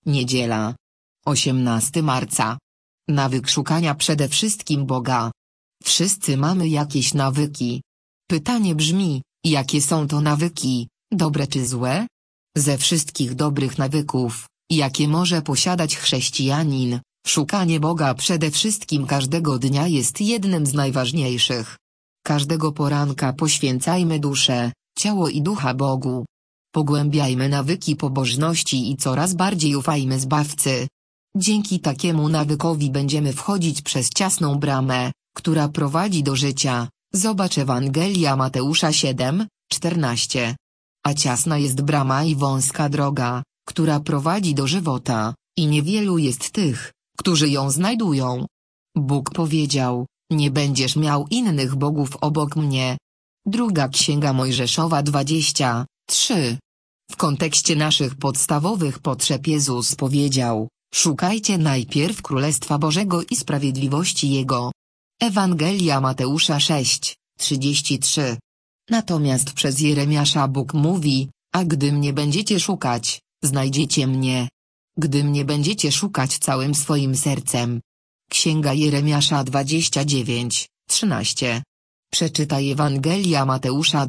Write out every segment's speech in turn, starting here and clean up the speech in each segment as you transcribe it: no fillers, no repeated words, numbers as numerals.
Niedziela. 18 marca. Nawyk szukania przede wszystkim Boga. Wszyscy mamy jakieś nawyki. Pytanie brzmi, jakie są to nawyki, dobre czy złe? Ze wszystkich dobrych nawyków, jakie może posiadać chrześcijanin, szukanie Boga przede wszystkim każdego dnia jest jednym z najważniejszych. Każdego poranka poświęcajmy duszę, ciało i ducha Bogu. Pogłębiajmy nawyki pobożności i coraz bardziej ufajmy Zbawcy. Dzięki takiemu nawykowi będziemy wchodzić przez ciasną bramę, która prowadzi do życia. Zobacz Ewangelia Mateusza 7:14. A ciasna jest brama i wąska droga, która prowadzi do żywota, i niewielu jest tych, którzy ją znajdują. Bóg powiedział, nie będziesz miał innych bogów obok mnie. Druga Księga Mojżeszowa 20:3. W kontekście naszych podstawowych potrzeb Jezus powiedział, szukajcie najpierw Królestwa Bożego i sprawiedliwości Jego. Ewangelia Mateusza 6:33. Natomiast przez Jeremiasza Bóg mówi, a gdy mnie będziecie szukać, znajdziecie mnie. Gdy mnie będziecie szukać całym swoim sercem. Księga Jeremiasza 29:13. Przeczytaj Ewangelia Mateusza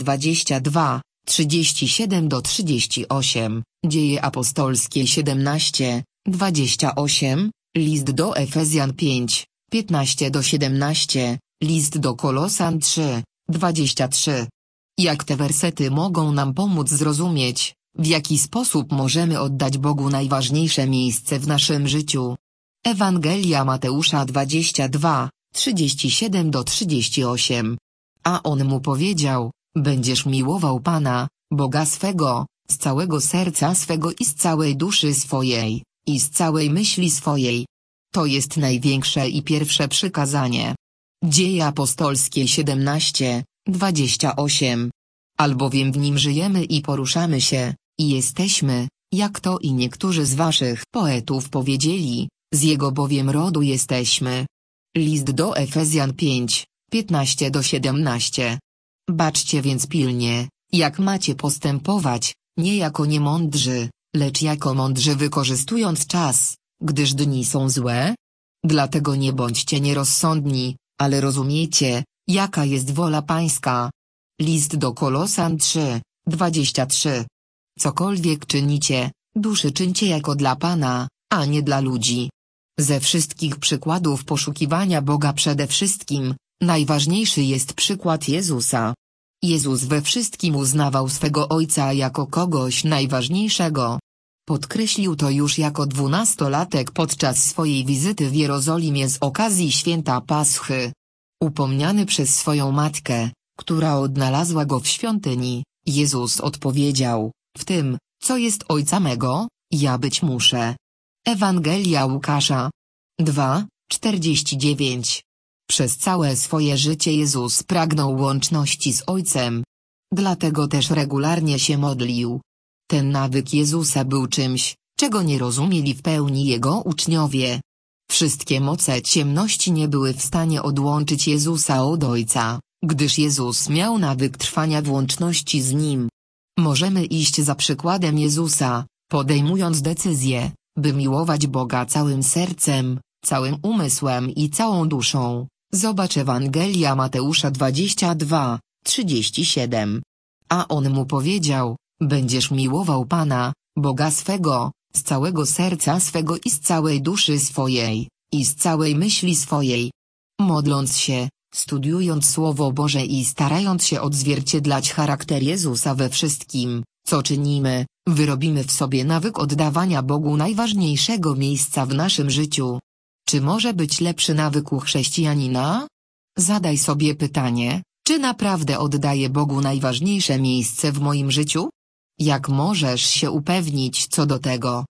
22:37-38, Dzieje apostolskie 17:28, List do Efezjan 5:15-17, List do Kolosan 3:23. Jak te wersety mogą nam pomóc zrozumieć, w jaki sposób możemy oddać Bogu najważniejsze miejsce w naszym życiu? Ewangelia Mateusza 22:37-38. A on mu powiedział, będziesz miłował Pana, Boga swego, z całego serca swego i z całej duszy swojej, i z całej myśli swojej. To jest największe i pierwsze przykazanie. Dzieje apostolskie 17:28. Albowiem w nim żyjemy i poruszamy się, i jesteśmy, jak to i niektórzy z waszych poetów powiedzieli, z jego bowiem rodu jesteśmy. List do Efezjan 5:15-17. Baczcie więc pilnie, jak macie postępować, nie jako niemądrzy, lecz jako mądrzy wykorzystując czas, gdyż dni są złe. Dlatego nie bądźcie nierozsądni, ale rozumiecie, jaka jest wola Pańska. List do Kolosan 3:23. Cokolwiek czynicie, duszy czyńcie jako dla Pana, a nie dla ludzi. Ze wszystkich przykładów poszukiwania Boga przede wszystkim, najważniejszy jest przykład Jezusa. Jezus we wszystkim uznawał swego Ojca jako kogoś najważniejszego. Podkreślił to już jako 12-latek podczas swojej wizyty w Jerozolimie z okazji święta Paschy. Upomniany przez swoją matkę, która odnalazła go w świątyni, Jezus odpowiedział, w tym, co jest Ojca mego, ja być muszę. Ewangelia Łukasza 2:49. Przez całe swoje życie Jezus pragnął łączności z Ojcem. Dlatego też regularnie się modlił. Ten nawyk Jezusa był czymś, czego nie rozumieli w pełni Jego uczniowie. Wszystkie moce ciemności nie były w stanie odłączyć Jezusa od Ojca, gdyż Jezus miał nawyk trwania w łączności z Nim. Możemy iść za przykładem Jezusa, podejmując decyzję, by miłować Boga całym sercem, całym umysłem i całą duszą. Zobacz Ewangelia Mateusza 22:37. A on mu powiedział, będziesz miłował Pana, Boga swego, z całego serca swego i z całej duszy swojej, i z całej myśli swojej. Modląc się, studiując Słowo Boże i starając się odzwierciedlać charakter Jezusa we wszystkim, co czynimy, wyrobimy w sobie nawyk oddawania Bogu najważniejszego miejsca w naszym życiu. Czy może być lepszy nawyk u chrześcijanina? Zadaj sobie pytanie, czy naprawdę oddaję Bogu najważniejsze miejsce w moim życiu? Jak możesz się upewnić co do tego?